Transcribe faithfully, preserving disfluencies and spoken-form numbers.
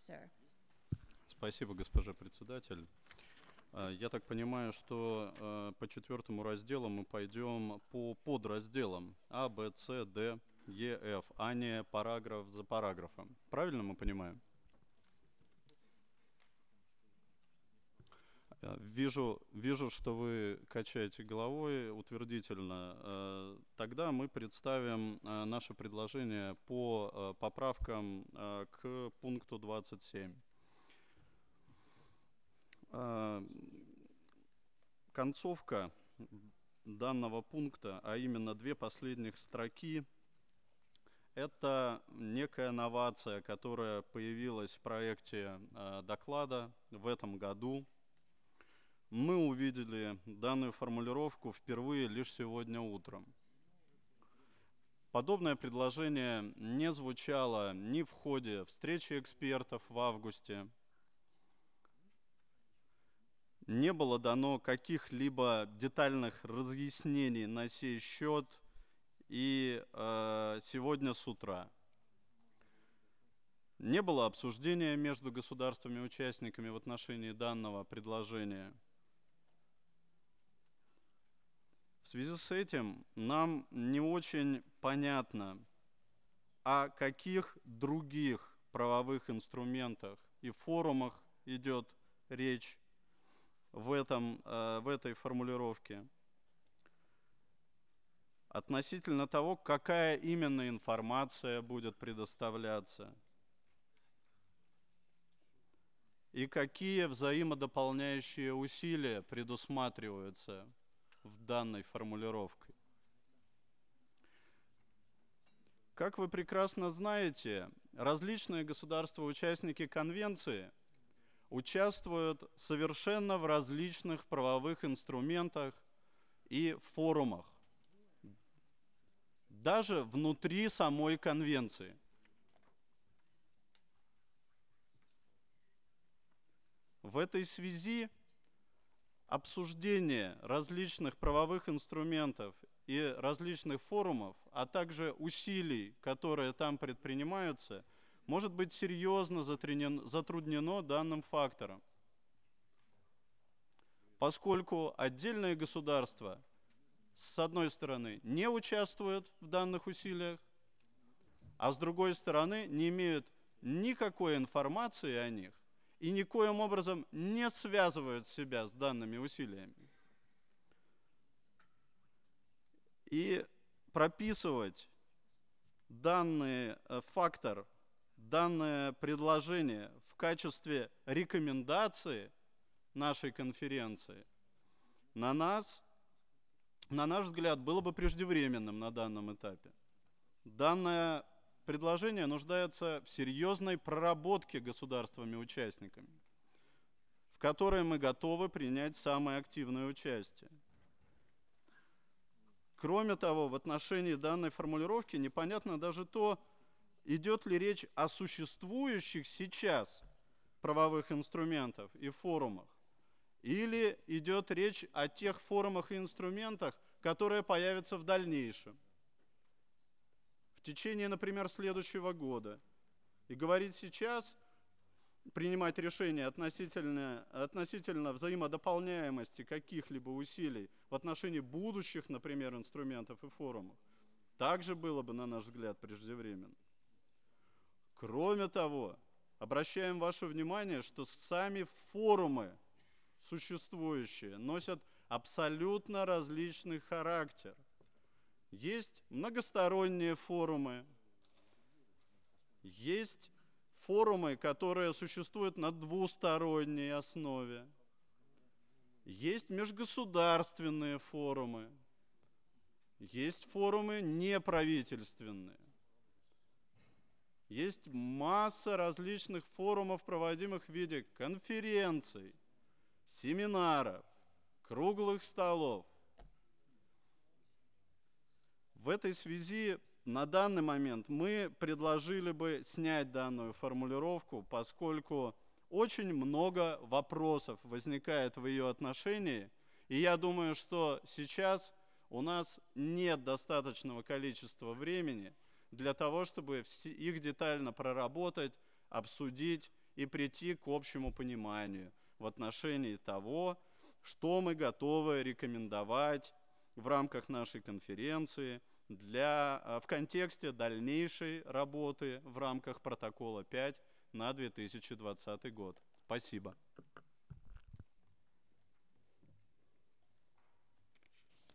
sir. Спасибо, госпожа председатель. А, Я так понимаю, что э, по четвертому разделу мы пойдем по подразделам А, Б, С, Д, Е, Ф, а не параграф за параграфом. Правильно мы понимаем? Э, Вижу, вижу, что вы качаете головой утвердительно. Э, Тогда мы представим э, наше предложение по э, поправкам э, к пункту двадцать семь. Э, Концовка данного пункта, а именно две последних строки, это некая новация, которая появилась в проекте э, доклада в этом году. Мы увидели данную формулировку впервые лишь сегодня утром. Подобное предложение не звучало ни в ходе встречи экспертов в августе, не было дано каких-либо детальных разъяснений на сей счет и э, сегодня с утра. Не было обсуждения между государствами-участниками в отношении данного предложения. В связи с этим нам не очень понятно, о каких других правовых инструментах и форумах идет речь в, этом, э, в этой формулировке. Относительно того, какая именно информация будет предоставляться и какие взаимодополняющие усилия предусматриваются в данной формулировке. Как вы прекрасно знаете, различные государства-участники конвенции участвуют совершенно в различных правовых инструментах и форумах, даже внутри самой конвенции. В этой связи обсуждение различных правовых инструментов и различных форумов, а также усилий, которые там предпринимаются, может быть серьезно затруднено данным фактором, поскольку отдельные государства, с одной стороны, не участвуют в данных усилиях, а с другой стороны, не имеют никакой информации о них и никоим образом не связывают себя с данными усилиями. И прописывать данный э, фактор, данное предложение в качестве рекомендации нашей конференции на нас, на наш взгляд, было бы преждевременным на данном этапе. Данное предложение нуждается в серьезной проработке государствами-участниками, в которой мы готовы принять самое активное участие. Кроме того, в отношении данной формулировки непонятно даже то, идет ли речь о существующих сейчас правовых инструментах и форумах, или идет речь о тех форумах и инструментах, которые появятся в дальнейшем, в течение, например, следующего года. И говорить сейчас, принимать решения относительно, относительно взаимодополняемости каких-либо усилий в отношении будущих, например, инструментов и форумов, также было бы, на наш взгляд, преждевременно. Кроме того, обращаем ваше внимание, что сами форумы существующие носят абсолютно различный характер. Есть многосторонние форумы, есть форумы, которые существуют на двусторонней основе, есть межгосударственные форумы, есть форумы неправительственные. Есть масса различных форумов, проводимых в виде конференций, семинаров, круглых столов. В этой связи на данный момент мы предложили бы снять данную формулировку, поскольку очень много вопросов возникает в ее отношении, и я думаю, что сейчас у нас нет достаточного количества времени для того, чтобы их детально проработать, обсудить и прийти к общему пониманию в отношении того, что мы готовы рекомендовать в рамках нашей конференции для, в контексте дальнейшей работы в рамках протокола пять на две тысячи двадцатый год. Спасибо.